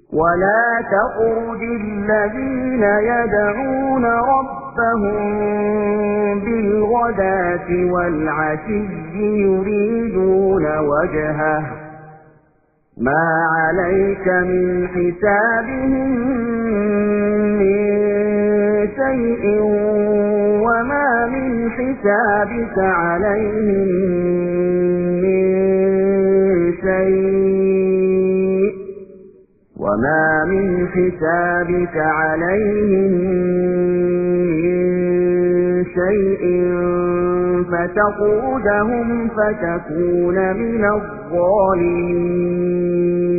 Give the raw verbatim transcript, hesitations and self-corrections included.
ولا تطرد الذين يدعون ربهم بالغداة والعشي يريدون وجهه ما عليك من حسابهم من شيء وما من حسابك عليهم من شيء وما من حسابك عليهم من شيء فتقودهم فتكون من الظالمين.